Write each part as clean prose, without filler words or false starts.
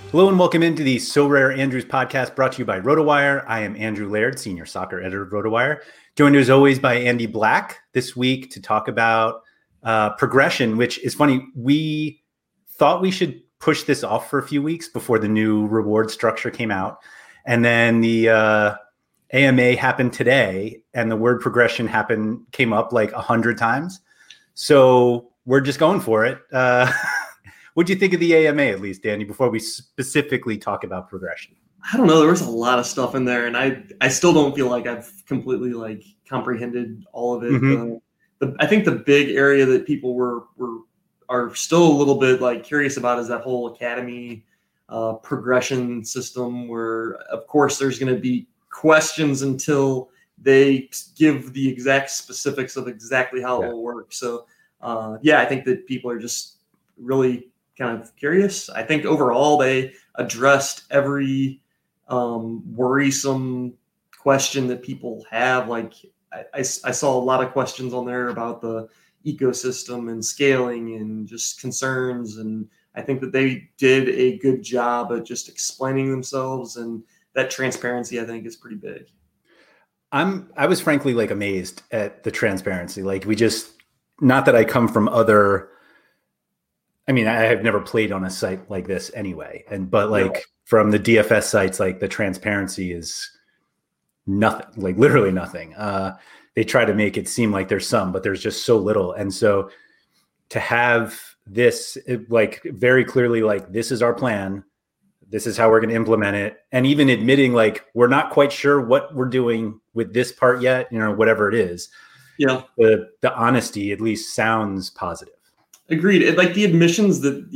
Hello and welcome into the So Rare Andrews podcast brought to you by RotoWire. I am Andrew Laird, senior soccer editor of RotoWire, joined as always by Andy Black this week to talk about progression, which is funny. We thought we should push this off for a few weeks before the new reward structure came out. And then the AMA happened today and the word progression came up like 100 times. So we're just going for it. What do you think of the AMA, at least, Danny, before we specifically talk about progression? I don't know. There was a lot of stuff in there, and I still don't feel like I've completely comprehended all of it. Mm-hmm. I think the big area that people are still a little bit curious about is that whole academy progression system, where of course there's going to be questions until they give the exact specifics of exactly how it will work. So I think that people are just really kind of curious. I think overall they addressed every worrisome question that people have. I saw a lot of questions on there about the ecosystem and scaling and just concerns. And I think that they did a good job at just explaining themselves, and that transparency I think is pretty big. I was frankly amazed at the transparency. Not that I come from other, I mean, I have never played on a site like this anyway. But from the DFS sites, the transparency is nothing, literally nothing. They try to make it seem like there's some, but there's just so little. And so to have this very clearly, this is our plan, this is how we're going to implement it. And even admitting we're not quite sure what we're doing with this part yet, whatever it is. Yeah. The honesty at least sounds positive. Agreed. The admissions that,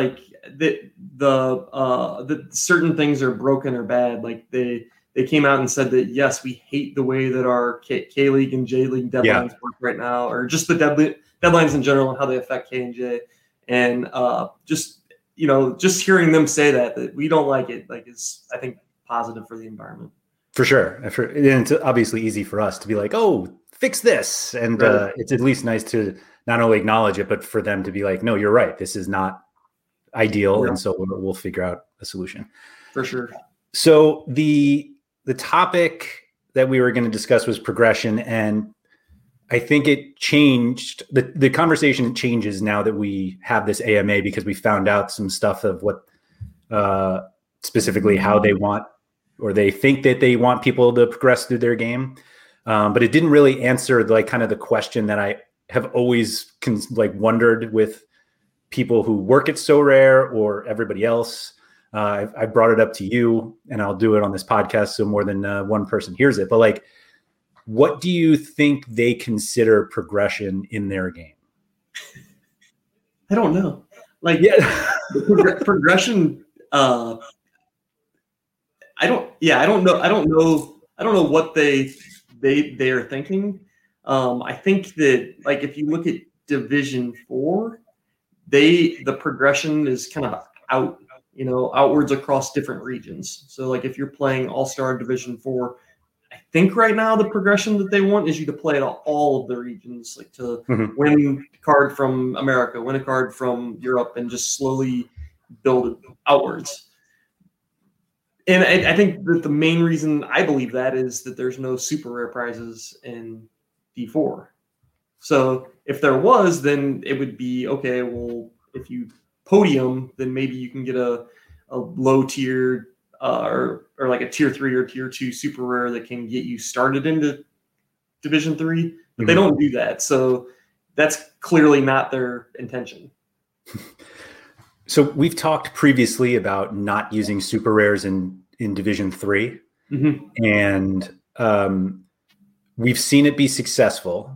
the certain things are broken or bad. They came out and said that, yes, we hate the way that our K-League and J-League deadlines work right now, or just the deadlines in general and how they affect K and J. And just hearing them say that we don't like it, is, I think, positive for the environment. For sure. And it's obviously easy for us to be fix this. And right. It's at least nice to not only acknowledge it, but for them to be no, you're right. This is not ideal. Yeah. And so we'll figure out a solution. For sure. So the topic that we were going to discuss was progression. And I think it changed. The conversation changes now that we have this AMA, because we found out some stuff of what specifically how they want, or they think that they want people to progress through their game. But it didn't really answer kind of the question that I have always wondered with people who work at So Rare or everybody else. I brought it up to you, and I'll do it on this podcast so more than one person hears it. But what do you think they consider progression in their game? I don't know. Progression. I don't know. I don't know what they are thinking. I think that if you look at Division 4, the progression is kind of outwards across different regions. So if you're playing All-Star Division 4, I think right now the progression that they want is you to play at all of the regions, to win a card from America, win a card from Europe, and just slowly build it outwards. And I think that the main reason I believe that is that there's no super rare prizes in D4. So if there was, then it would be, okay, well, if you podium, then maybe you can get a low tier or a tier 3 or tier 2 super rare that can get you started into Division 3. But they don't do that. So that's clearly not their intention. So we've talked previously about not using super rares in Division 3, and we've seen it be successful.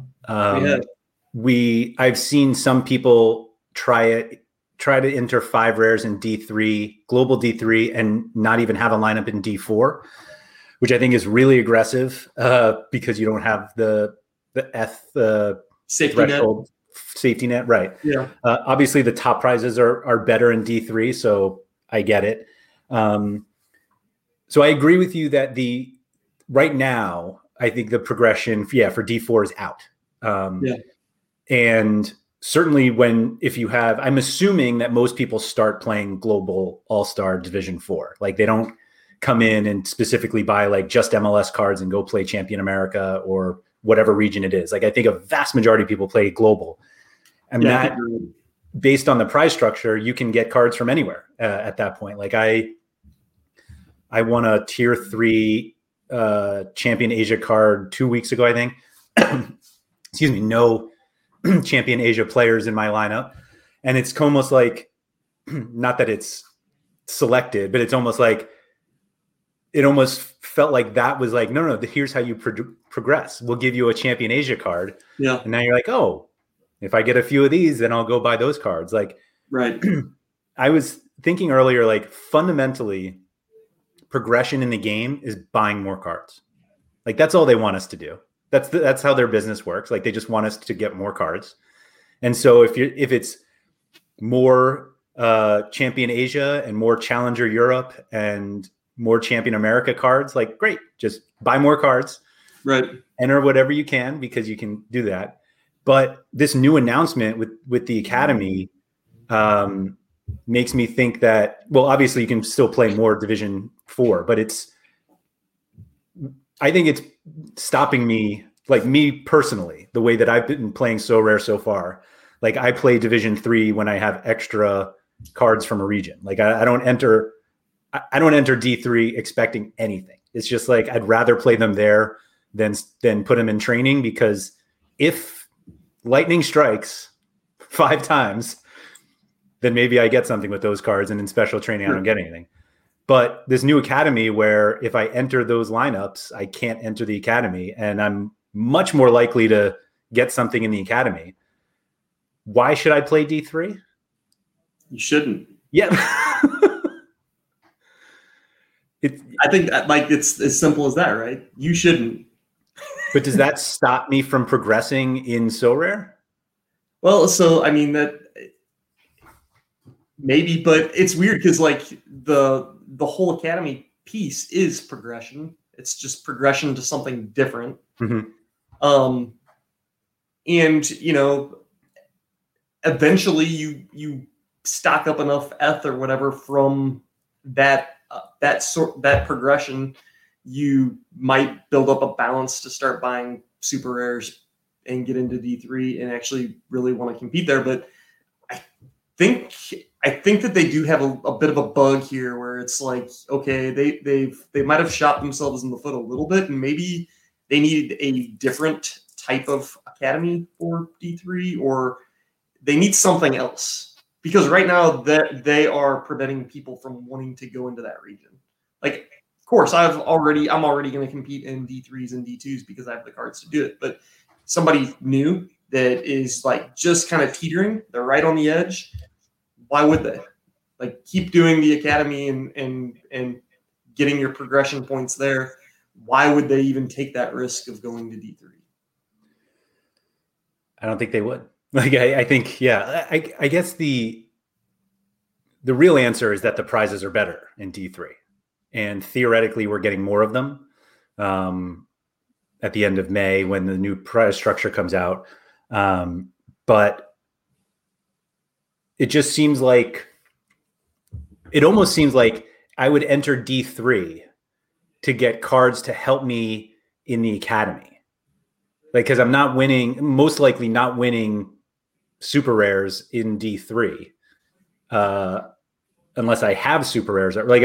I've seen some people try to enter 5 rares in D3, global D3, and not even have a lineup in D4, which I think is really aggressive because you don't have the safety threshold. Safety net, right? Yeah. Obviously, the top prizes are better in D3, so I get it. So I agree with you that right now, I think the progression, for D4 is out. And certainly if you have, I'm assuming that most people start playing global all-star Division 4. Like they don't come in and specifically buy like just MLS cards and go play Champion America or whatever region it is. Like I think a vast majority of people play global. And that based on the prize structure, you can get cards from anywhere at that point. Like I won a tier 3 Champion Asia card 2 weeks ago, I think. Excuse me. No Champion Asia players in my lineup. And it's almost like, not that it's selected, but it's almost like, it almost felt like that was like, no, here's how you progress. We'll give you a Champion Asia card. Yeah. And now you're like, oh, if I get a few of these, then I'll go buy those cards. Like, right. I was thinking earlier, like fundamentally progression in the game is buying more cards. Like that's all they want us to do. That's how their business works. Like they just want us to get more cards. And so if it's more Champion Asia and more Challenger Europe and more Champion America cards, like great, just buy more cards, right? Enter whatever you can because you can do that. But this new announcement with the Academy makes me think that, well, obviously you can still play more Division 4, but I think it's stopping me, like me personally, the way that I've been playing So Rare so far. Like I play Division 3 when I have extra cards from a region. Like I don't enter D3 expecting anything. It's just like I'd rather play them there than put them in training, because if lightning strikes 5 times, then maybe I get something with those cards, and in special training I don't get anything. But this new Academy, where if I enter those lineups, I can't enter the Academy, and I'm much more likely to get something in the Academy. Why should I play D3? You shouldn't. Yeah. I think like it's as simple as that, right? You shouldn't. But does that stop me from progressing in So Rare? Well, so I mean that maybe, but it's weird because like the whole Academy piece is progression. It's just progression to something different. Mm-hmm. And you know, eventually you stock up enough ETH or whatever from that progression, you might build up a balance to start buying super rares and get into D3 and actually really want to compete there. But I think that they do have a bit of a bug here where it's like, okay, they might have shot themselves in the foot a little bit, and maybe they needed a different type of Academy for D3, or they need something else. Because right now that they are preventing people from wanting to go into that region. Like, of course, I'm already going to compete in D3s and D2s because I have the cards to do it. But somebody new that is like just kind of teetering, they're right on the edge. Why would they? Like, keep doing the Academy and getting your progression points there. Why would they even take that risk of going to D3? I don't think they would. Like, I think, yeah, I guess the real answer is that the prizes are better in D3, and theoretically we're getting more of them at the end of May when the new prize structure comes out. But it just seems like, it almost seems like I would enter D3 to get cards to help me in the Academy. Like, because I'm most likely not winning super rares in D3 unless I have super rares. Like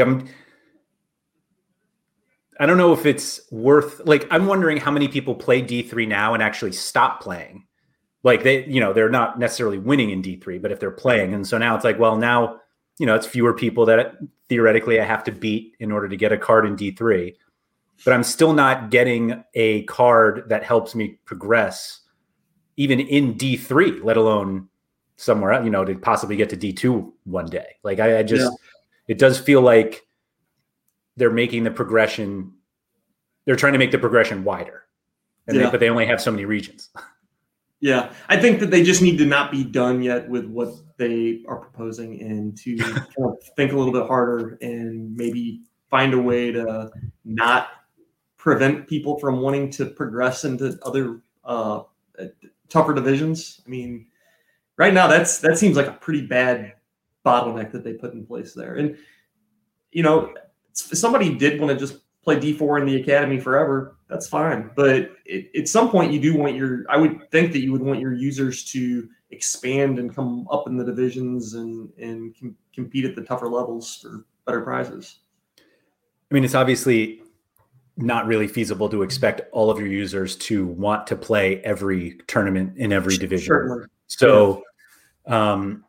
I don't know if it's worth, like, I'm wondering how many people play D3 now and actually stop playing. Like they're not necessarily winning in D3, but if they're playing. And so now it's like, well, now, it's fewer people that theoretically I have to beat in order to get a card in D3, but I'm still not getting a card that helps me progress even in D3, let alone somewhere else, to possibly get to D2 one day. Like It does feel like they're making the progression, they're trying to make the progression wider, but they only have so many regions. Yeah. I think that they just need to not be done yet with what they are proposing, and to kind of think a little bit harder and maybe find a way to not prevent people from wanting to progress into other tougher divisions. I mean, right now that seems like a pretty bad bottleneck that they put in place there. And if somebody did want to just play D4 in the academy forever, that's fine. But at some point, you do want I would think that you would want your users to expand and come up in the divisions and compete at the tougher levels for better prizes. I mean, it's obviously not really feasible to expect all of your users to want to play every tournament in every division. Certainly. So, but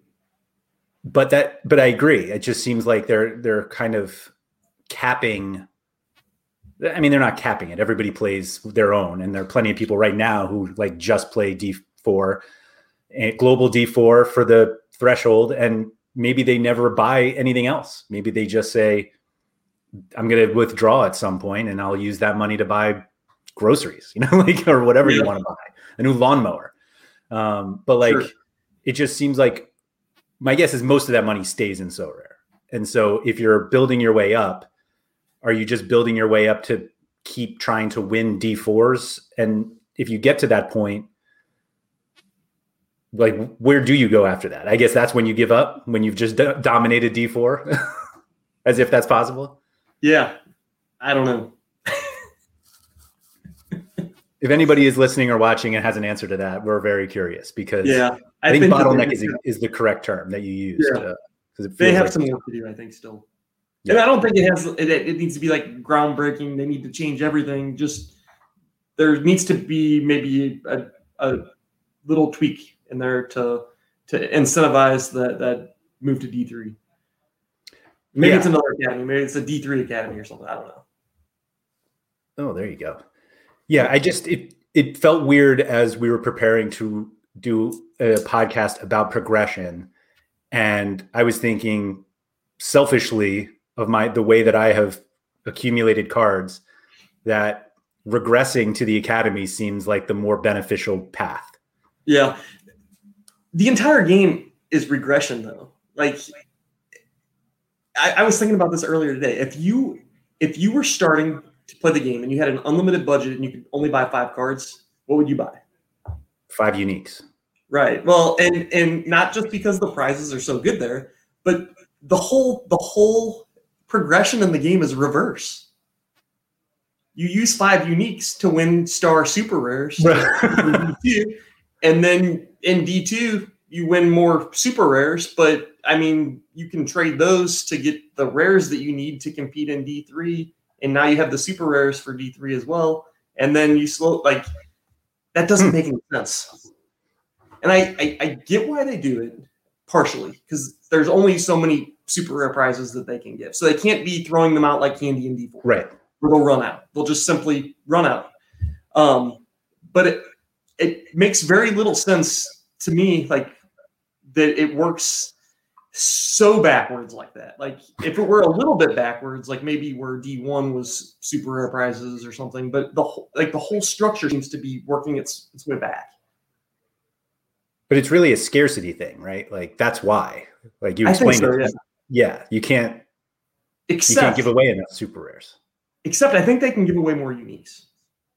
I agree. It just seems like they're kind of capping. I mean, they're not capping it. Everybody plays their own, and there are plenty of people right now who like just play D4, global D4 for the threshold, and maybe they never buy anything else. Maybe they just say, I'm going to withdraw at some point and I'll use that money to buy groceries, or whatever you want to buy, a new lawnmower. But sure. It just seems like my guess is most of that money stays in Sorare. And so if you're building your way up, are you just building your way up to keep trying to win D4s? And if you get to that point, like, where do you go after that? I guess that's when you give up, when you've just dominated D4, as if that's possible. Yeah, I don't know. If anybody is listening or watching and has an answer to that, we're very curious, because I think bottleneck is the correct term that you use. Yeah. They have some work to do, I think, still. Yeah. And I don't think it needs to be like groundbreaking. They need to change everything. Just there needs to be maybe a little tweak in there to incentivize that move to D3. Maybe it's another academy. Maybe it's a D3 academy or something. I don't know. Oh, there you go. Yeah, it felt weird as we were preparing to do a podcast about progression, and I was thinking selfishly of the way that I have accumulated cards, that regressing to the academy seems like the more beneficial path. Yeah. The entire game is regression, though. Like, I was thinking about this earlier today. If you were starting to play the game and you had an unlimited budget and you could only buy 5 cards, what would you buy? 5 uniques. Right. Well, and not just because the prizes are so good there, but the whole progression in the game is reverse. You use 5 uniques to win star super rares, and then in D2 you win more super rares. But I mean, you can trade those to get the rares that you need to compete in D3, and now you have the super rares for D3 as well. And then you that doesn't make any sense. And I get why they do it, partially, because there's only so many super rare prizes that they can give. So they can't be throwing them out like candy in D4. Right. Or they'll run out. They'll just simply run out. But it makes very little sense to me, like, that it works so backwards like that. Like, if it were a little bit backwards, like maybe where D1 was super rare prizes or something, but the whole structure seems to be working its way back. But it's really a scarcity thing, right? Like, that's why. Like you explained it. Yeah, you can't give away enough super rares. Except I think they can give away more uniques.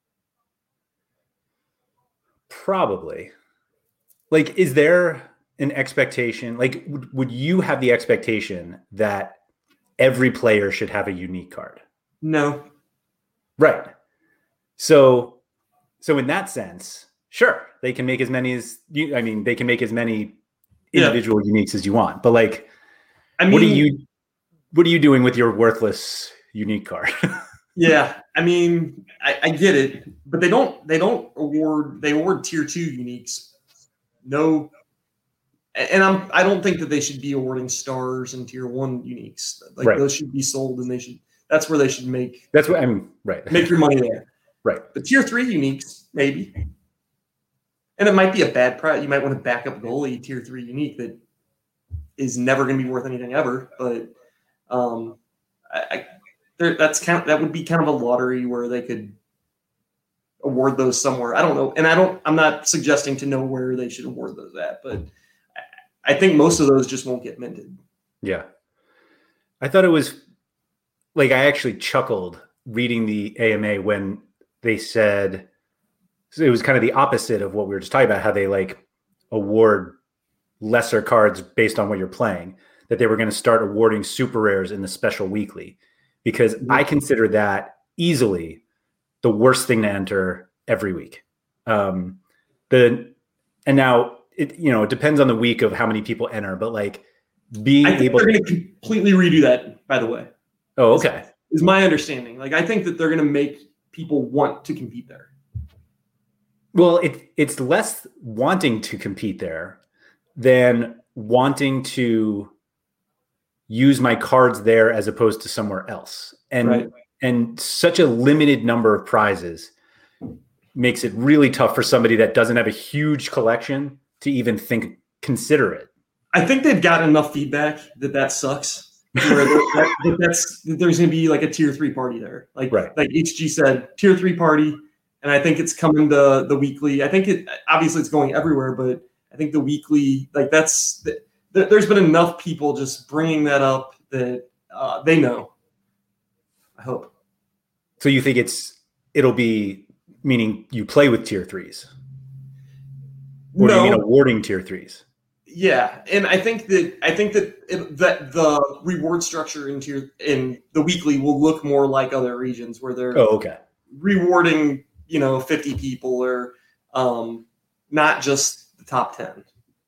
Probably. Like, is there an expectation? Like, would you have the expectation that every player should have a unique card? No. Right. So in that sense, sure, they can make as many they can make as many individual uniques as you want. But like, what are you doing with your worthless unique card? Yeah, I mean, I get it, but they award tier 2 uniques. No, and I don't think that they should be awarding stars and tier 1 uniques. Like, right. Those should be sold, and that's where they should make. That's what I mean. Right. Make your money there. Right. But tier 3 uniques, maybe. And it might be a bad price. You might want to back up goalie tier 3 unique that is never going to be worth anything ever. But that would be kind of a lottery where they could award those somewhere. I don't know. And I'm not suggesting to know where they should award those at, but I think most of those just won't get minted. Yeah. I thought it was like, I actually chuckled reading the AMA when they said, so it was kind of the opposite of what we were just talking about, how they like award lesser cards based on what you're playing, that they were going to start awarding super rares in the special weekly, because I consider that easily the worst thing to enter every week. And now it depends on the week of how many people enter, but like being able, they're going to completely redo that, by the way. Oh, okay. Is my understanding. Like, I think that they're going to make people want to compete there. Well, it's less wanting to compete there than wanting to use my cards there as opposed to somewhere else. And such a limited number of prizes makes it really tough for somebody that doesn't have a huge collection to even consider it. I think they've gotten enough feedback that sucks. Where there's going to be like a tier 3 party there. Like HG said, tier 3 party. And I think it's coming to the weekly. I think obviously it's going everywhere, but I think the weekly, like there's been enough people just bringing that up that they know. I hope. So you think it'll be, meaning you play with tier 3s? Or do you mean awarding tier 3s? Yeah, and I think that that the reward structure in the weekly will look more like other regions where they're rewarding 50 people or not just the top 10.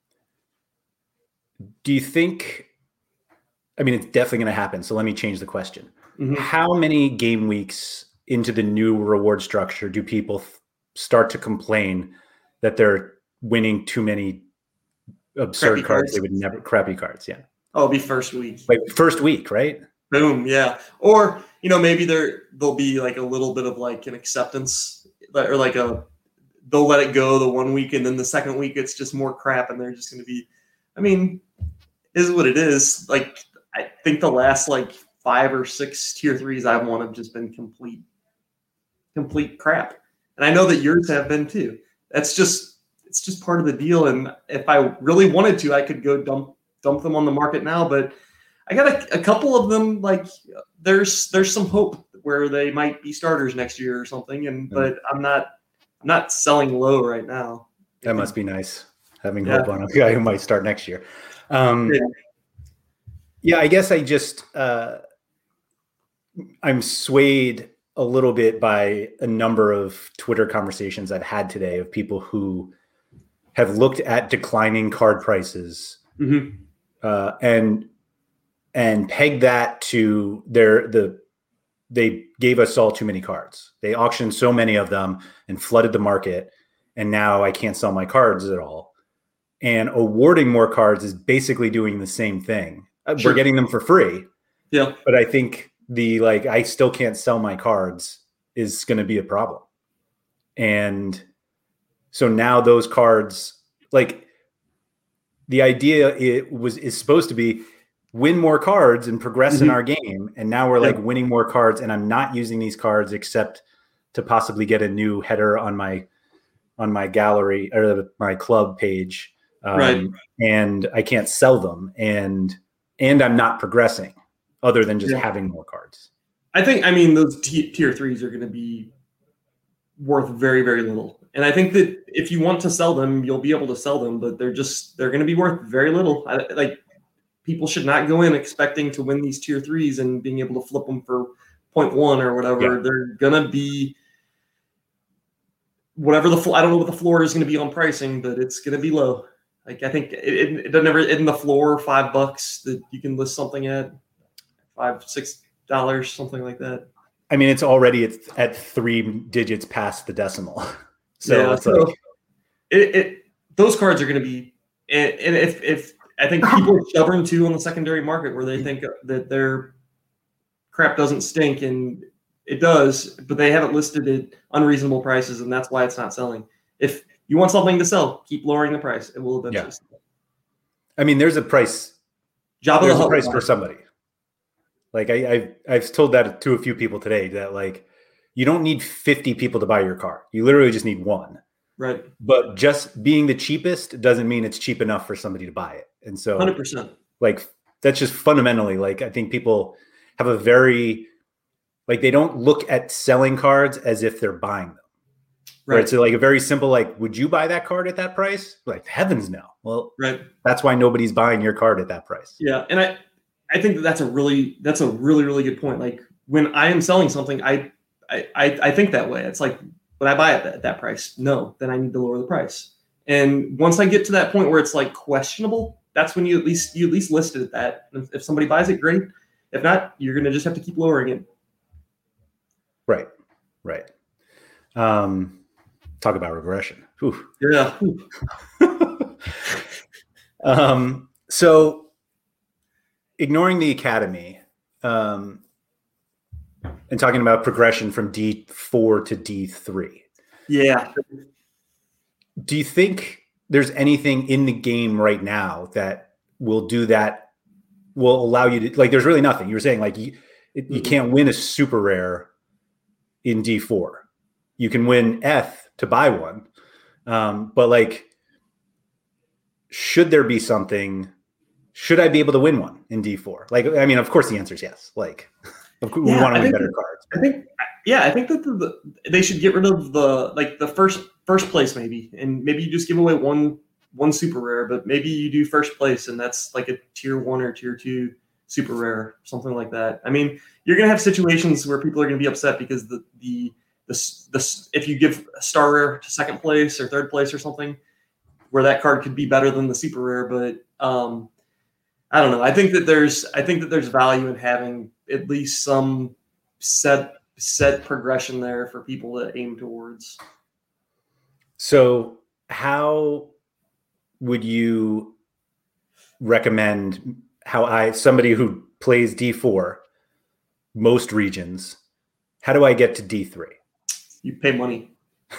Do you think? I mean, it's definitely going to happen. So let me change the question. Mm-hmm. How many game weeks into the new reward structure do people start to complain that they're winning too many absurd cards? They would never crappy cards. Yeah. Oh, it'll be first week. Like first week, right? Boom. Yeah. Or, maybe there'll be like a little bit of like an acceptance, or like they'll let it go the 1 week, and then the second week it's just more crap, and they're just going to be, is what it is. Like, I think the last like 5 or 6 tier 3s I've won have just been complete crap. And I know that yours have been too. It's just part of the deal. And if I really wanted to, I could go dump them on the market now. But I got a couple of them. Like there's some hope where they might be starters next year or something. But I'm not selling low right now. That must be nice, having hope on a guy who might start next year. Yeah, I guess I just I'm swayed a little bit by a number of Twitter conversations I've had today of people who have looked at declining card prices and pegged that to they gave us all too many cards. They auctioned so many of them and flooded the market, and now I can't sell my cards at all. And awarding more cards is basically doing the same thing. Sure. We're getting them for free. Yeah. But I think I still can't sell my cards is going to be a problem. And so now those cards, like the idea is supposed to be win more cards and progress in our game. And now we're like winning more cards, and I'm not using these cards except to possibly get a new header on my gallery or my club page. And I can't sell them, and I'm not progressing other than just having more cards. I think, those tier 3s are going to be worth very, very little. And I think that if you want to sell them, you'll be able to sell them, but they're going to be worth very little. People should not go in expecting to win these tier 3s and being able to flip them for 0.1 or whatever. Yeah. They're going to be whatever I don't know what the floor is going to be on pricing, but it's going to be low. Like, I think it doesn't ever in the floor $5 that you can list something at $5-6, something like that. It's already at 3 digits past the decimal. So those cards are going to be, and if I think people are stubborn too on the secondary market where they think that their crap doesn't stink, and it does, but they haven't listed it unreasonable prices, and that's why it's not selling. If you want something to sell, keep lowering the price. It will eventually sell. There's a price. There's a price for somebody. Like I've told that to a few people today that like you don't need 50 people to buy your car. You literally just need one. Right. But just being the cheapest doesn't mean it's cheap enough for somebody to buy it. And so 100%. Like that's just fundamentally, like, I think people have a very, like, they don't look at selling cards as if they're buying them. Right. So like a very simple, like, would you buy that card at that price? Like, heavens no. Well, right. That's why nobody's buying your card at that price. Yeah. And I think that's a really, really good point. Like when I am selling something, I think that way. It's like, when I buy it at that price, no, then I need to lower the price. And once I get to that point where it's like questionable, that's when you at least list it at that. And if somebody buys it, great. If not, you're going to just have to keep lowering it. Right. Talk about regression. Oof. Yeah. So ignoring the academy, and talking about progression from D4 to D3. Yeah. Do you think there's anything in the game right now that will do that, will allow you to, like, there's really nothing. You were saying like you can't win a super rare in D4. You can win F to buy one. But like, should there be something, should I be able to win one in D4? Like, I mean, of course the answer is yes. Like, we want to win better cards. I think that they should get rid of the first place maybe, and maybe you just give away one super rare, but maybe you do first place and that's like a tier 1 or tier 2 super rare, something like that. I mean, you're gonna have situations where people are gonna be upset because the if you give a star rare to second place or third place or something, where that card could be better than the super rare, but I don't know. I think that there's value in having at least some set progression there for people to aim towards. So how would you recommend somebody who plays D4 most regions, how do I get to D3? You pay money.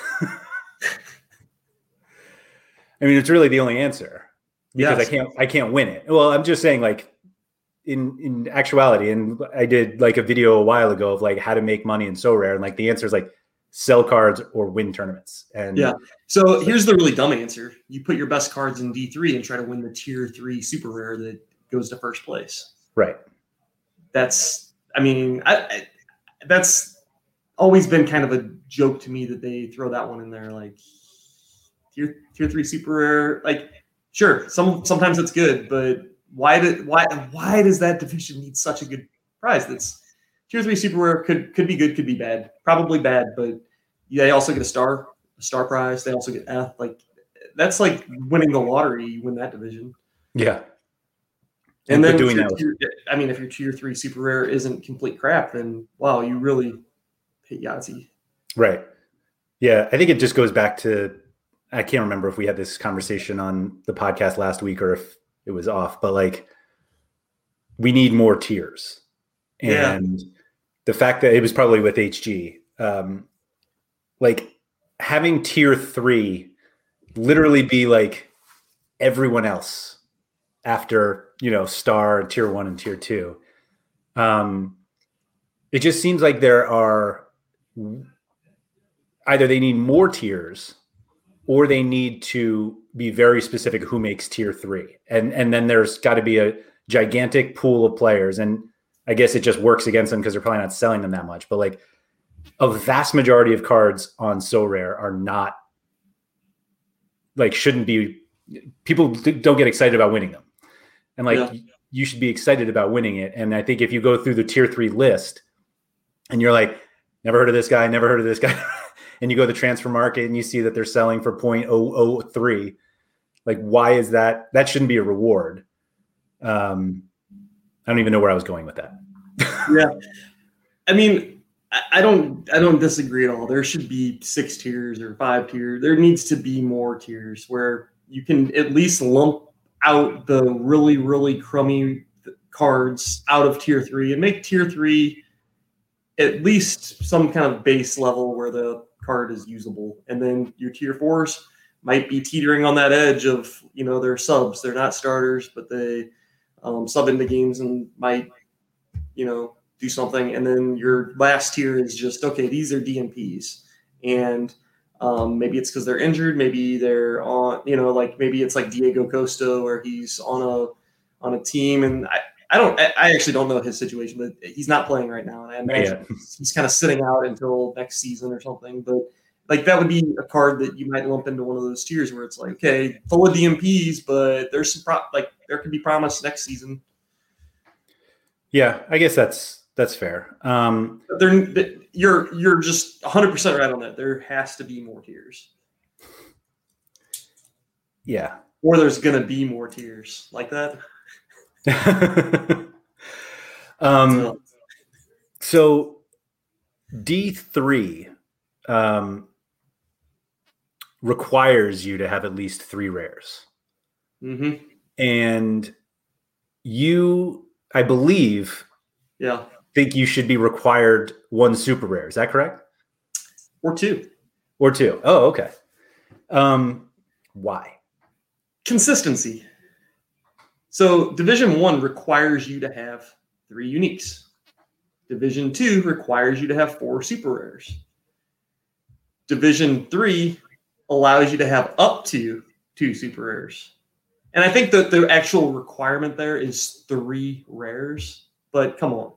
I mean, it's really the only answer because yes. I can't win it. Well, I'm just saying, like, in actuality, and I did like a video a while ago of like how to make money in So Rare, and like the answer is like sell cards or win tournaments. And yeah. So here's the really dumb answer: you put your best cards in D3 and try to win the tier 3 super rare that goes to first place. Right. That's always been kind of a joke to me that they throw that one in there, like tier 3 super rare. Like, sure, sometimes it's good, but why does that division need such a good prize? That's tier 3 super rare could be good, could be bad, probably bad, but they also get a star prize. They also get F. Like, that's like winning the lottery. You win that division. Yeah. And then if your tier 3 super rare isn't complete crap, then wow, you really hit Yahtzee. Right. Yeah. I think it just goes back to, I can't remember if we had this conversation on the podcast last week or if it was off, but like, we need more tiers. And the fact that it was probably with HG, like having tier 3 literally be like everyone else after, star, tier 1 and tier 2. It just seems like there are either they need more tiers or they need to be very specific who makes tier 3. And then there's got to be a gigantic pool of players. And I guess it just works against them because they're probably not selling them that much. But like a vast majority of cards on So Rare are not, like, shouldn't be, people don't get excited about winning them. And like, you should be excited about winning it. And I think if you go through the tier 3 list and you're like, never heard of this guy, and you go to the transfer market and you see that they're selling for 0.003, like, why is that? That shouldn't be a reward. I don't even know where I was going with that. Yeah. I mean, I don't disagree at all. There should be 6 tiers or 5 tiers. There needs to be more tiers where you can at least lump out the really, really crummy cards out of tier 3 and make tier 3 at least some kind of base level where the card is usable. And then your tier 4s might be teetering on that edge of, they're subs. They're not starters, but they sub into games and might, do something. And then your last tier is just, okay, these are DNPs. And maybe it's because they're injured. Maybe they're on, maybe it's like Diego Costa where he's on a team. And I actually don't know his situation, but he's not playing right now. And I imagine he's kind of sitting out until next season or something. But like that would be a card that you might lump into one of those tiers where it's like, okay, full of DMPs, but there's some there could be promise next season. Yeah, I guess that's fair. You're just 100% right on that. There has to be more tiers. Yeah. Or there's going to be more tiers like that. So D3 requires you to have at least 3 rares. Mm-hmm. And you, I believe, think you should be required 1 super rare. Is that correct? Or 2. Or 2. Oh, okay. Why? Consistency. So Division 1 requires you to have 3 uniques. Division 2 requires you to have 4 super rares. Division 3 allows you to have up to 2 super rares. And I think that the actual requirement there is 3 rares, but come on.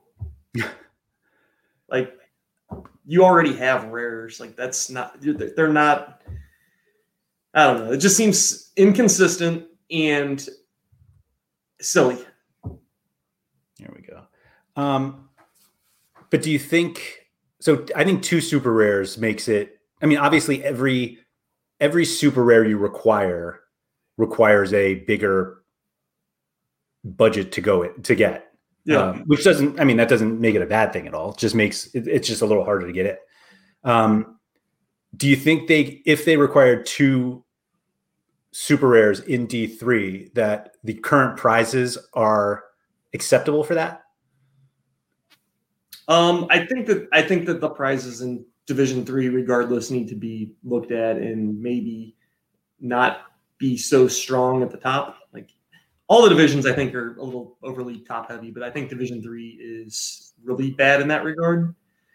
Like, you already have rares. Like, that's not, they're not, I don't know. It just seems inconsistent and silly. There we go. But do you think, so I think 2 super rares makes it, I mean, obviously every super rare you requires a bigger budget to get. Yeah. Which doesn't, I mean, that doesn't make it a bad thing at all. It just makes it's just a little harder to get it. Do you think if they required 2 super rares in D3, that the current prizes are acceptable for that? I think that the prizes in Division 3, regardless, need to be looked at and maybe not be so strong at the top. Like, all the divisions, I think, are a little overly top heavy, but I think Division 3 is really bad in that regard.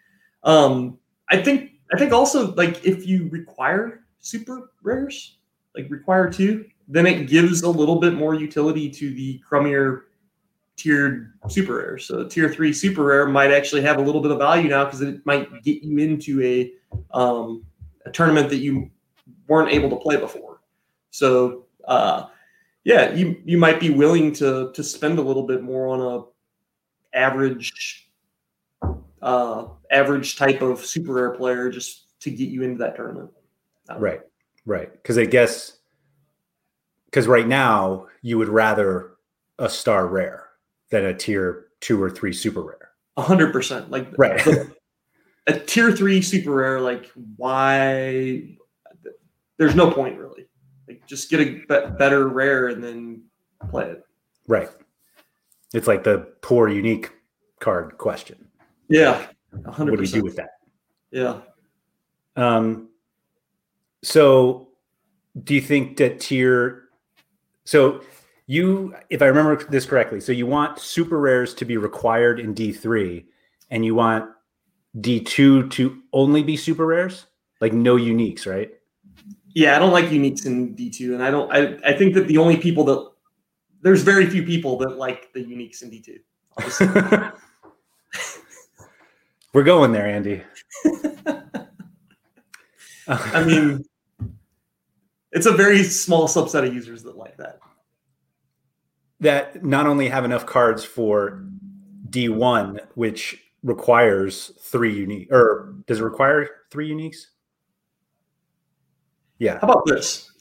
I think also, like, if you require super rares, like require 2, then it gives a little bit more utility to the crummier tiered super rare. So tier 3 super rare might actually have a little bit of value now because it might get you into a tournament that you weren't able to play before. So you might be willing to spend a little bit more on a average type of super rare player just to get you into that tournament. Right. Because right now you would rather a star rare than a tier 2 or 3 super rare. 100%. Like, right. A tier 3 super rare, like, why? There's no point really. Like, just get a better rare and then play it. Right. It's like the poor unique card question. Yeah. 100%. What do you do with that? Yeah. So do you think that if I remember this correctly, so you want super rares to be required in D3 and you want D2 to only be super rares? Like no uniques, right? Yeah, I don't like uniques in D2. And I think that there's very few people that like the uniques in D2. We're going there, Andy. I mean, it's a very small subset of users that like that. That not only have enough cards for D1, which requires 3 unique, or does it require 3 uniques? Yeah. How about this?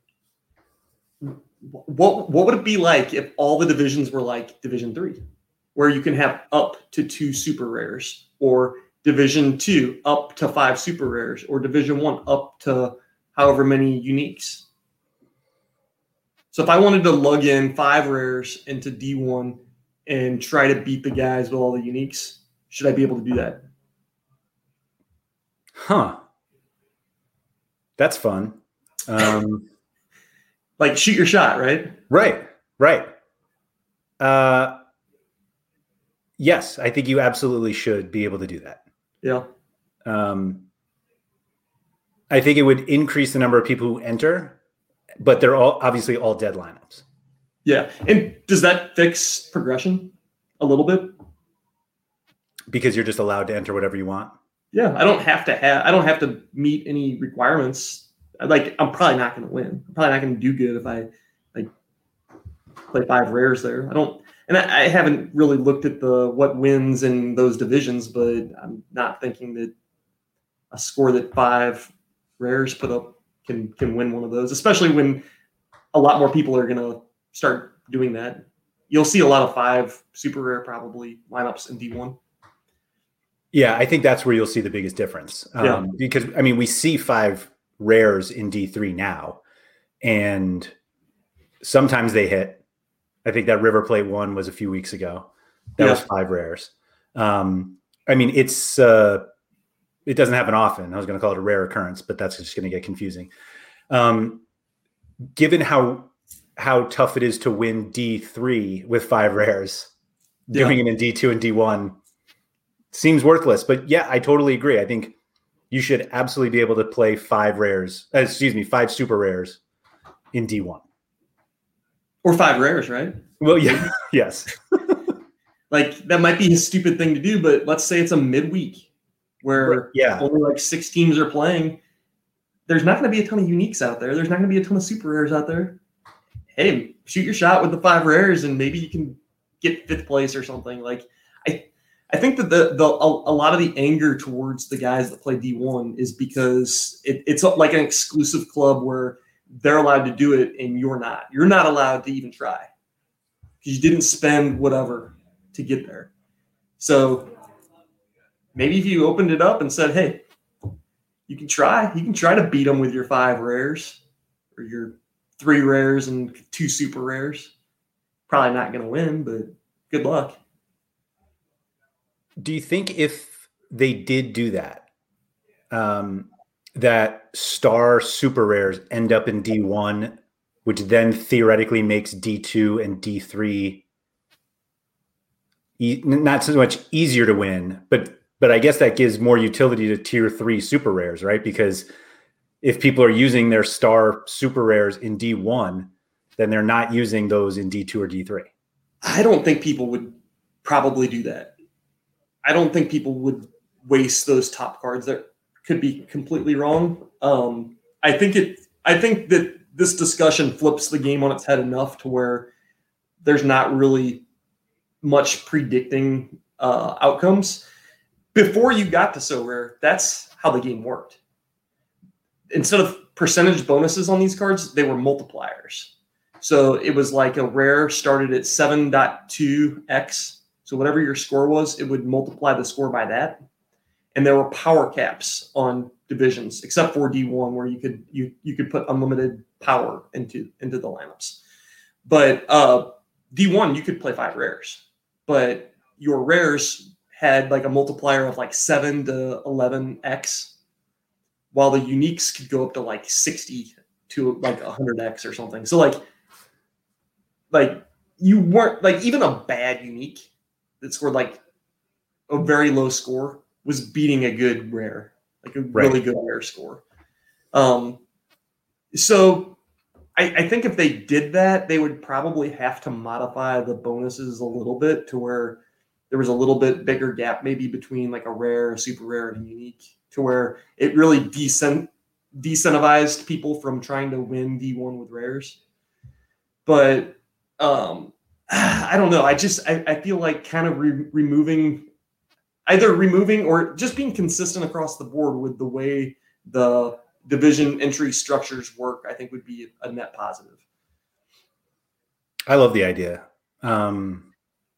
What would it be like if all the divisions were like Division 3, where you can have up to 2 super rares, or Division 2 up to 5 super rares, or Division 1 up to however many uniques? So if I wanted to lug in 5 rares into D1 and try to beat the guys with all the uniques, should I be able to do that? Huh. That's fun. Like shoot your shot, right? Right. Yes, I think you absolutely should be able to do that. Yeah. I think it would increase the number of people who enter, but they're obviously all dead lineups. Yeah. And does that fix progression a little bit? Because you're just allowed to enter whatever you want? Yeah, I don't have to meet any requirements. Like, I'm probably not going to win. I'm probably not going to do good if I like play 5 rares there. I haven't really looked at what wins in those divisions, but I'm not thinking that a score that 5 rares put up can win one of those, especially when a lot more people are going to start doing that. You'll see a lot of 5 super rare probably lineups in D1. Yeah, I think that's where you'll see the biggest difference. Because, I mean, we see 5 rares in D3 now, and sometimes they hit. I think that River Plate one was a few weeks ago. That was 5 rares. I mean, it doesn't happen often. I was going to call it a rare occurrence, but that's just going to get confusing. Given how tough it is to win D3 with 5 rares, doing it in D2 and D1 seems worthless. But yeah, I totally agree. I think you should absolutely be able to play 5 super rares in D1. Or 5 rares, right? Well, yeah, yes. Like, that might be a stupid thing to do, but let's say it's a midweek where only like 6 teams are playing. There's not going to be a ton of uniques out there. There's not going to be a ton of super rares out there. Hey, shoot your shot with the 5 rares, and maybe you can get 5th place or something. Like, I think that a lot of the anger towards the guys that play D1 is because it's like an exclusive club where they're allowed to do it and you're not. You're not allowed to even try because you didn't spend whatever to get there. So maybe if you opened it up and said, hey, you can try to beat them with your 5 rares or your 3 rares and 2 super rares. Probably not going to win, but good luck. Do you think if they did do that, that star super rares end up in D1, which then theoretically makes D2 and D3 not so much easier to win, but I guess that gives more utility to tier 3 super rares, right? Because if people are using their star super rares in D1, then they're not using those in D2 or D3. I don't think people would probably do that. I don't think people would waste those top cards. That could be completely wrong. I think that this discussion flips the game on its head enough to where there's not really much predicting outcomes. Before you got to So Rare, that's how the game worked. Instead of percentage bonuses on these cards, they were multipliers. So it was like a rare started at 7.2x. So whatever your score was, it would multiply the score by that. And there were power caps on divisions, except for D1, where you could put unlimited power into the lineups. But D1, you could play 5 rares, but your rares had like a multiplier of like 7 to 11x, while the uniques could go up to like 60 to like 100x or something. So like you weren't like even a bad unique that scored like a very low score was beating a good rare, like a really good rare score. So I think if they did that, they would probably have to modify the bonuses a little bit to where there was a little bit bigger gap maybe between like a rare, a super rare, and a unique, to where it really decentivized people from trying to win D1 with rares. But I don't know. I feel like kind of removing or just being consistent across the board with the way the division entry structures work, I think would be a net positive. I love the idea. I'm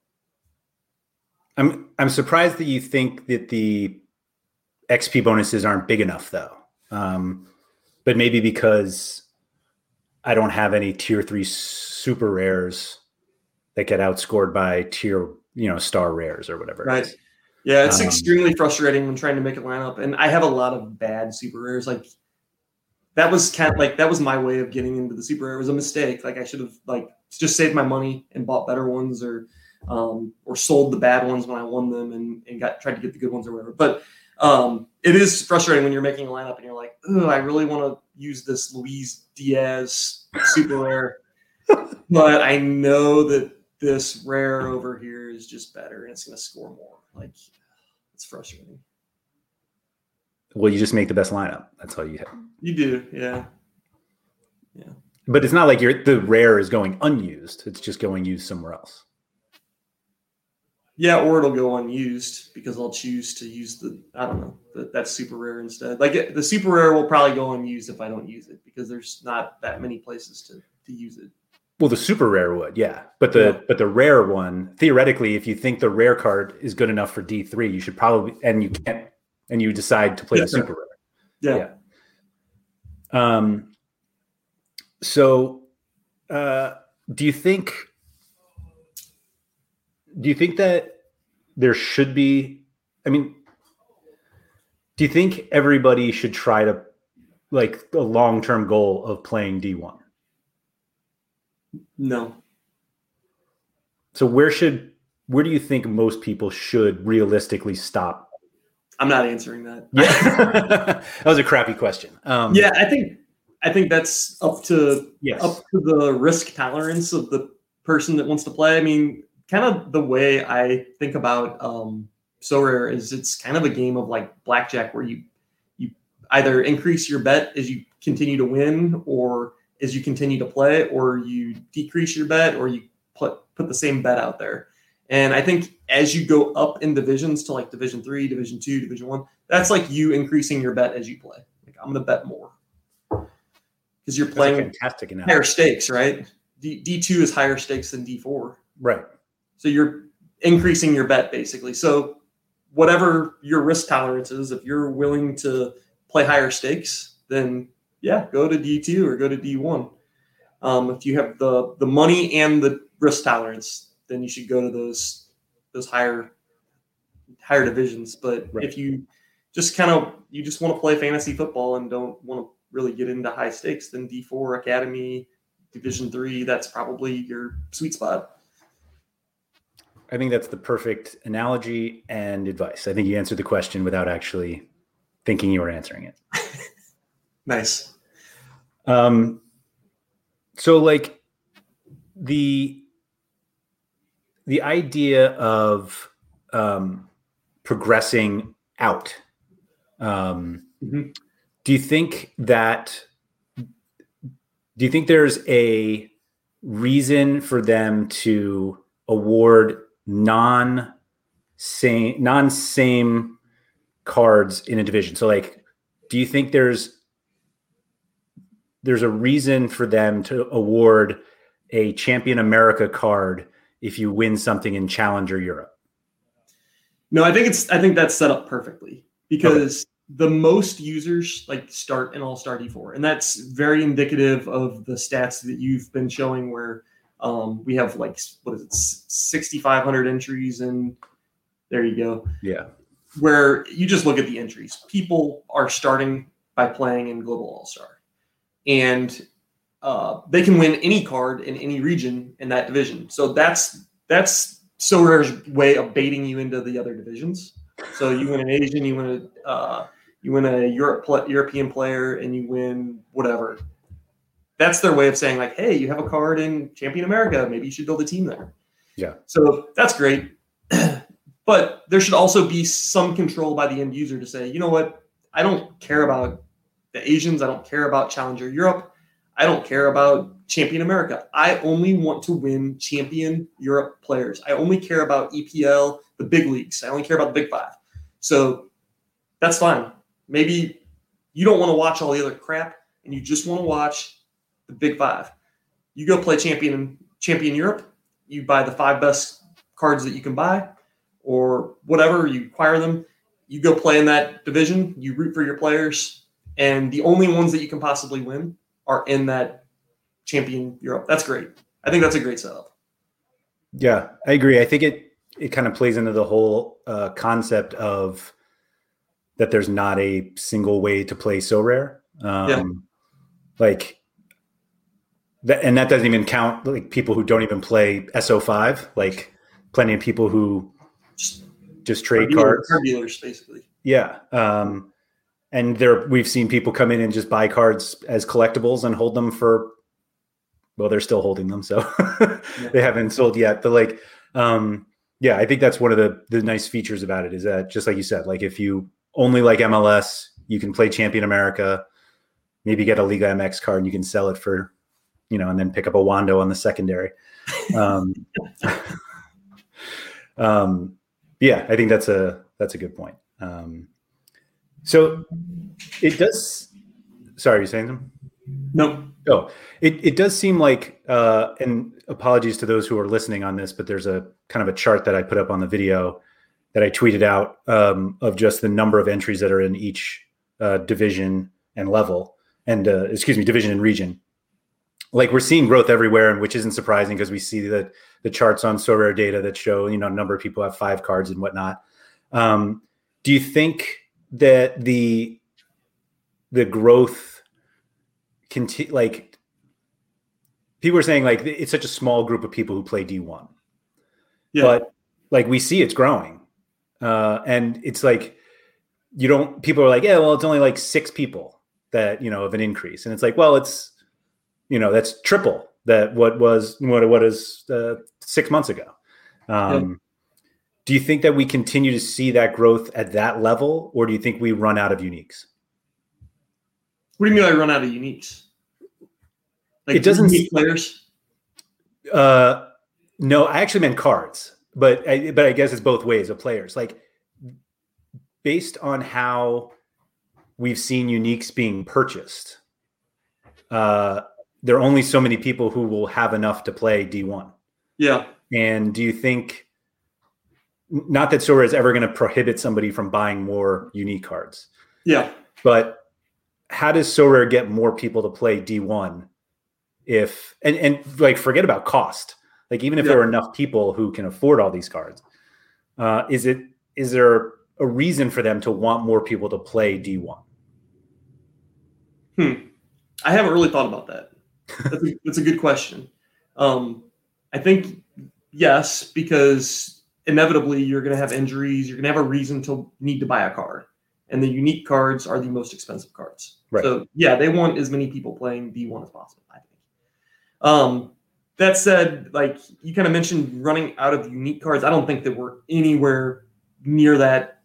surprised that you think that the XP bonuses aren't big enough, though. But maybe because I don't have any tier 3 super rares that get outscored by tier, star rares or whatever. Right. Yeah, it's extremely frustrating when trying to make a lineup. And I have a lot of bad super rares. Like that was my way of getting into the super rare. It was a mistake. Like I should have just saved my money and bought better ones or sold the bad ones when I won them and tried to get the good ones or whatever. But it is frustrating when you're making a lineup and you're like, oh, I really want to use this Luis Diaz super rare, but I know that this rare over here is just better and it's going to score more. Like, it's frustrating. Well, you just make the best lineup. That's all you have. You do, yeah. But it's not like the rare is going unused. It's just going used somewhere else. Yeah, or it'll go unused because I'll choose to use that super rare instead. Like the super rare will probably go unused if I don't use it because there's not that many places to use it. Well, the super rare would, yeah. But the rare one, theoretically, if you think the rare card is good enough for D3, you should probably, and you can't, and you decide to play the super rare. Yeah. So, do you think that there should be, I mean, do you think everybody should try to, like, a long-term goal of playing D1? No. So where do you think most people should realistically stop? I'm not answering that. Yeah. That was a crappy question. Yeah, I think that's up to the risk tolerance of the person that wants to play. I mean, kind of the way I think about Sorare is it's kind of a game of like blackjack where you either increase your bet as you continue to win or as you continue to play, or you decrease your bet or you put the same bet out there. And I think as you go up in divisions to like Division 3, Division 2, Division 1, that's like you increasing your bet as you play. Like I'm going to bet more. Because you're playing fantastic higher stakes, right? D2 is higher stakes than D4. Right. So you're increasing your bet basically. So whatever your risk tolerance is, if you're willing to play higher stakes, then yeah, go to D2 or go to D1. If you have the money and the risk tolerance, then you should go to those higher divisions. But if you just want to play fantasy football and don't want to really get into high stakes, then D4 Academy, Division 3, that's probably your sweet spot. I think that's the perfect analogy and advice. I think you answered the question without actually thinking you were answering it. Nice. So like the idea of progressing out, do you think there's a reason for them to award non-same cards in a division? So like, do you think there's a reason for them to award a Champion America card if you win something in Challenger Europe? No, I think that's set up perfectly because the most users like start in All-Star D4, and that's very indicative of the stats that you've been showing where we have like, 6,500 entries, and there you go. Yeah. Where you just look at the entries. People are starting by playing in Global All-Star. And they can win any card in any region in that division. So that's Sorare's way of baiting you into the other divisions. So you win an Asian, you win a European player, and you win whatever. That's their way of saying like, hey, you have a card in Champion America. Maybe you should build a team there. Yeah. So that's great. But there should also be some control by the end user to say, you know what? I don't care about the Asians. I don't care about Challenger Europe. I don't care about Champion America. I only want to win Champion Europe players. I only care about EPL, the big leagues. I only care about the Big Five. So that's fine. Maybe you don't want to watch all the other crap and you just want to watch the Big Five. You go play Champion Europe. You buy the 5 best cards that you can buy or whatever. You acquire them. You go play in that division. You root for your players. And the only ones that you can possibly win are in that Champion Europe. That's great. I think that's a great setup. Yeah, I agree. I think it kind of plays into the whole concept of that there's not a single way to play Sorare. Like that, and that doesn't even count like people who don't even play SO5. Like plenty of people who just trade cards. Card dealers, basically. Yeah. And we've seen people come in and just buy cards as collectibles and hold them for, well, they're still holding them. So they haven't sold yet. But like, I think that's one of the nice features about it is that just like you said, like if you only like MLS, You can play Champion America, maybe get a Liga MX card, and you can sell it for, and then pick up a Wando on the secondary. Yeah, I think that's a good point. So it does. Sorry, you saying something? No. Oh, it does seem like, and apologies to those who are listening on this, but there's a kind of a chart that I put up on the video that I tweeted out of just the number of entries that are in each division and level, and division and region. Like we're seeing growth everywhere, and which isn't surprising because we see the charts on SoRare data that show, a number of people have 5 cards and whatnot. Do you think that the growth like people are saying, like it's such a small group of people who play D1, but like we see it's growing, and it's like people are like, yeah, well, it's only like 6 people that of an increase, and it's like, well, it's that's triple that what is 6 months ago. Do you think that we continue to see that growth at that level, or do you think we run out of uniques? What do you mean I run out of uniques? Like it doesn't unique players. No, I actually meant cards, but I guess it's both ways of players. Like based on how we've seen uniques being purchased, there are only so many people who will have enough to play D1. Yeah. And do you think, not that SoRare is ever going to prohibit somebody from buying more unique cards? Yeah. But how does SoRare get more people to play D1 if, and like, forget about cost. Like, even if there are enough people who can afford all these cards, is there a reason for them to want more people to play D1? I haven't really thought about that. That's a good question. I think yes, because inevitably you're going to have injuries. You're going to have a reason to need to buy a card. And the unique cards are the most expensive cards. Right. So, yeah, they want as many people playing D1 as possible, I think. That said, like you kind of mentioned running out of unique cards. I don't think that we're anywhere near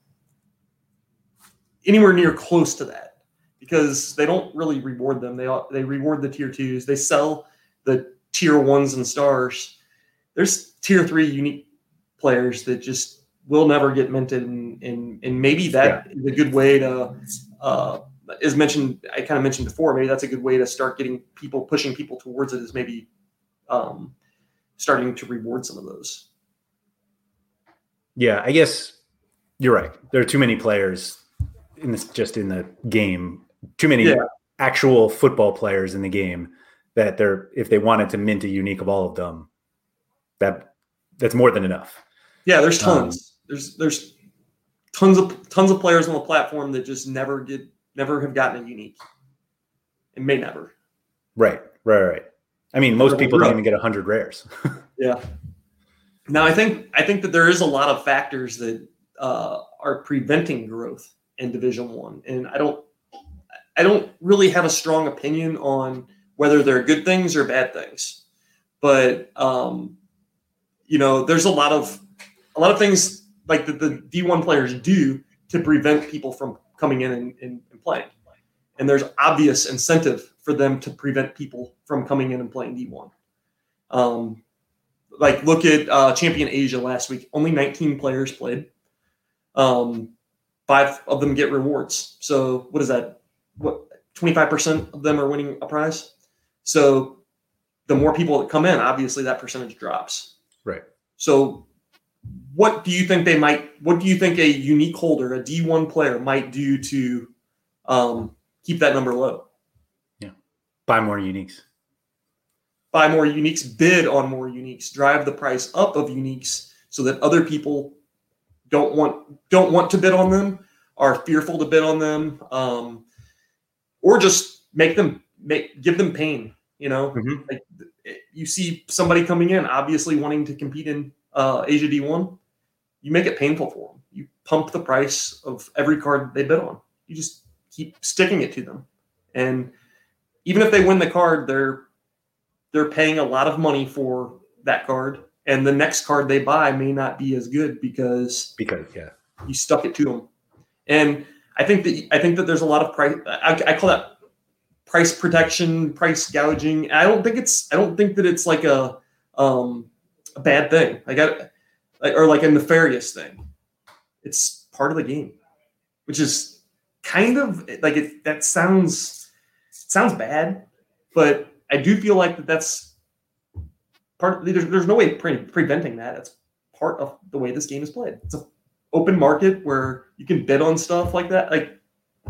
close to that, because they don't really reward them. They reward the tier 2s. They sell the tier 1s and stars. There's tier 3 unique players that just will never get minted, and maybe that is a good way to, as mentioned, I kind of mentioned before, maybe that's a good way to start pushing people towards it, is maybe starting to reward some of those. Yeah, I guess you're right. There are too many players in the game, too many actual football players in the game that if they wanted to mint a unique of all of them, that's more than enough. Yeah, there's tons. There's tons of players on the platform that just never have gotten a unique, and may never. Right. I mean, most people don't even get 100 rares. Yeah. Now, I think that there is a lot of factors that are preventing growth in Division 1, and I don't really have a strong opinion on whether they're good things or bad things. But there's a lot of things like that the D1 players do to prevent people from coming in and playing. And there's obvious incentive for them to prevent people from coming in and playing D1. Like look at Champion Asia last week. Only 19 players played. 5 of them get rewards. So what is that? 25% of them are winning a prize. So the more people that come in, obviously that percentage drops. Right. So what do you think a unique holder, a D1 player, might do to keep that number low? Yeah. Buy more uniques. Bid on more uniques, drive the price up of uniques so that other people don't want to bid on them, are fearful to bid on them, or just give them pain. Mm-hmm. Like you see somebody coming in, obviously wanting to compete in Asia D1, you make it painful for them. You pump the price of every card they bid on. You just keep sticking it to them, and even if they win the card, they're paying a lot of money for that card, and the next card they buy may not be as good because you stuck it to them. And I think that there's a lot of price. I call that price protection, price gouging. I don't think that it's like a bad thing, or like a nefarious thing. It's part of the game, which is kind of like that sounds bad, but I do feel like that's part. There's no way preventing that. It's part of the way this game is played. It's an open market where you can bid on stuff like that. Like,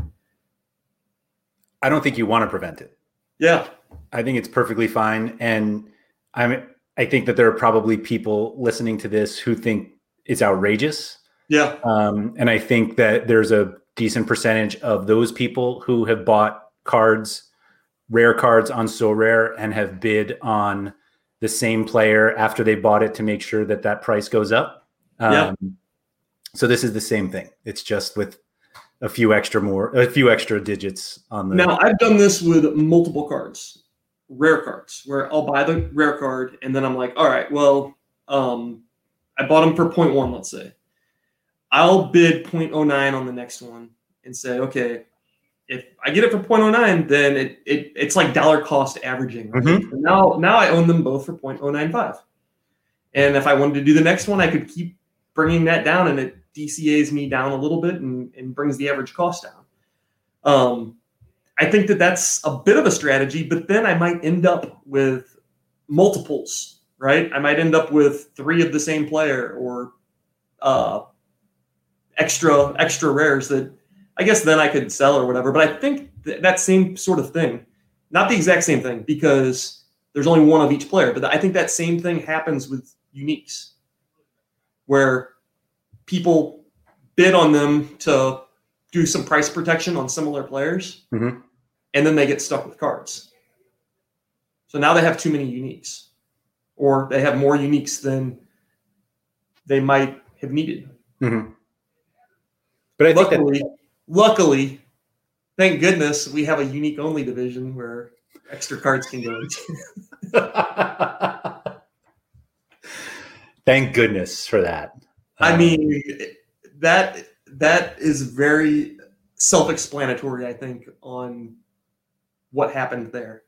I don't think you want to prevent it. Yeah, I think it's perfectly fine, and I think that there are probably people listening to this who think it's outrageous. Yeah. And I think that there's a decent percentage of those people who have bought rare cards on Sorare and have bid on the same player after they bought it to make sure that price goes up. So this is the same thing. It's just with a few extra digits on the. Now, I've done this with multiple cards, rare cards, where I'll buy the rare card and then I'm like, all right, well, I bought them for 0.1, let's say. I'll bid 0.09 on the next one and say, okay, if I get it for 0.09, then it's like dollar cost averaging. Right? Mm-hmm. Now I own them both for 0.095. And if I wanted to do the next one, I could keep bringing that down, and it DCAs me down a little bit and brings the average cost down. I think that's a bit of a strategy, but then I might end up with multiples, right? I might end up with 3 of the same player, or extra rares that I guess then I could sell or whatever. But I think that same sort of thing, not the exact same thing because there's only one of each player, but I think that same thing happens with uniques where people bid on them to do some price protection on similar players, mm-hmm. and then they get stuck with cards. So now they have too many uniques, or they have more uniques than they might have needed. Mm-hmm. But I think luckily, thank goodness, we have a unique only division where extra cards can go into. Thank goodness for that. I mean, that is very self-explanatory, I think, on what happened there.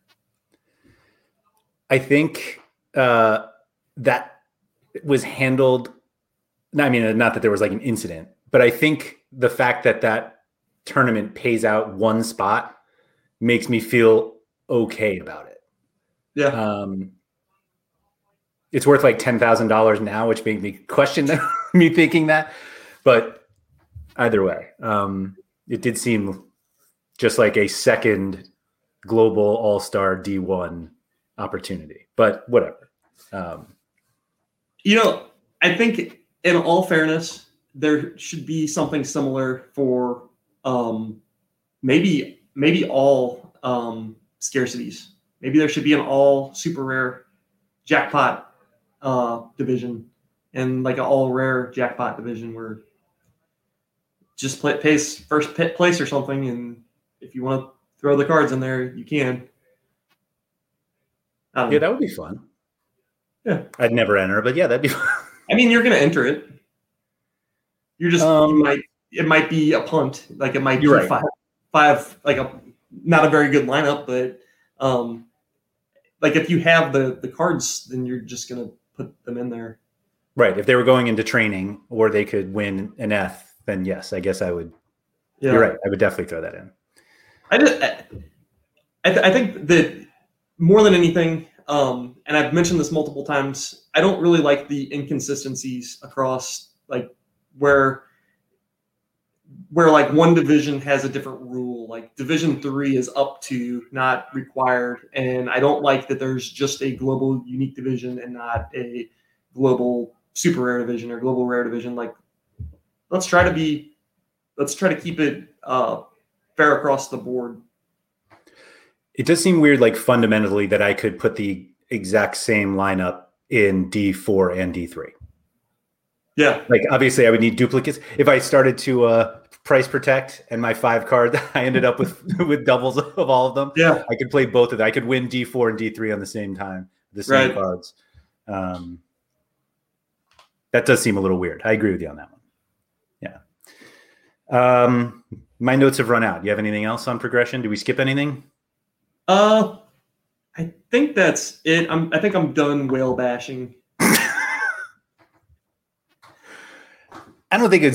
I think that was handled. I mean, not that there was like an incident, but I think the fact that tournament pays out one spot makes me feel okay about it. Yeah. It's worth like $10,000 now, which made me question me thinking that. But either way, it did seem just like a second global all-star D1 opportunity. But whatever. I think in all fairness, there should be something similar for maybe all scarcities. Maybe there should be an all super rare jackpot division and like an all rare jackpot division where just pays first place or something, and if you want to throw the cards in there, you can. Yeah, that would be fun. Yeah, I'd never enter, but yeah, that'd be fun. I mean, you're going to enter it. You're just it might be a punt, like it might be right. five, like not a very good lineup, but like if you have the cards, then you're just going to put them in there. Right. If they were going into training or they could win an F, then yes, I guess I would. Yeah. You're right. I would definitely throw that in. I think that more than anything, and I've mentioned this multiple times, I don't really like the inconsistencies across like where like one division has a different rule. Like Division 3 is up to, not required, and I don't like that there's just a global unique division and not a global super rare division or global rare division. Like let's try to keep it fair across the board. It does seem weird, like fundamentally, that I could put the exact same lineup in D4 and D3. Yeah. Like obviously I would need duplicates. If I started to price protect and my 5 card, I ended up with doubles of all of them. Yeah. I could play both of them. I could win D4 and D3 on the same time, the same cards. That does seem a little weird. I agree with you on that one. Yeah. My notes have run out. Do you have anything else on progression? Do we skip anything? I think that's it. I think I'm done whale bashing. I don't think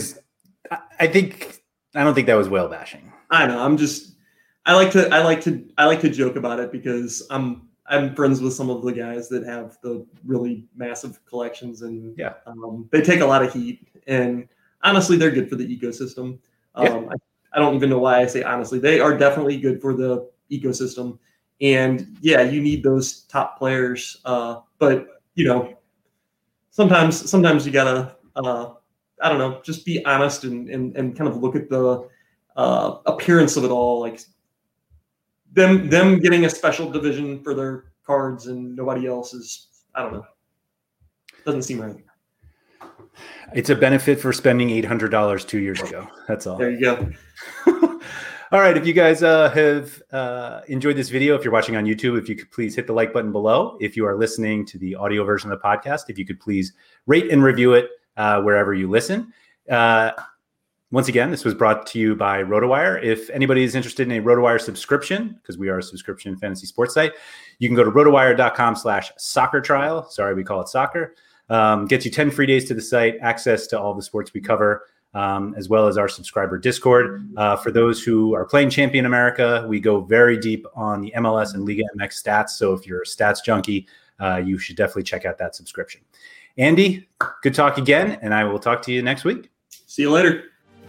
that was whale bashing. I know. I like to joke about it because I'm friends with some of the guys that have the really massive collections, and they take a lot of heat. And honestly, they're good for the ecosystem. I don't even know why I say honestly. They are definitely good for the ecosystem. And yeah, you need those top players. But sometimes you gotta, I don't know, just be honest and kind of look at the appearance of it all. Like them getting a special division for their cards and nobody else is, I don't know. Doesn't seem right. It's a benefit for spending $800 2 years ago. That's all. There you go. All right. If you guys have enjoyed this video, if you're watching on YouTube, if you could please hit the like button below. If you are listening to the audio version of the podcast, if you could please rate and review it wherever you listen. Once again, this was brought to you by RotoWire. If anybody is interested in a RotoWire subscription, because we are a subscription fantasy sports site, you can go to rotowire.com/soccer trial. Sorry, we call it soccer. Gets you 10 free days to the site, access to all the sports we cover, as well as our subscriber Discord. For those who are playing Champion America, we go very deep on the MLS and Liga MX stats. So if you're a stats junkie, you should definitely check out that subscription. Andy, good talk again, and I will talk to you next week. See you later.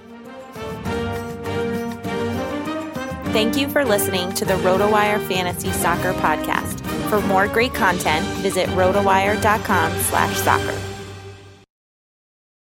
Thank you for listening to the RotoWire Fantasy Soccer Podcast. For more great content, visit rotowire.com/soccer.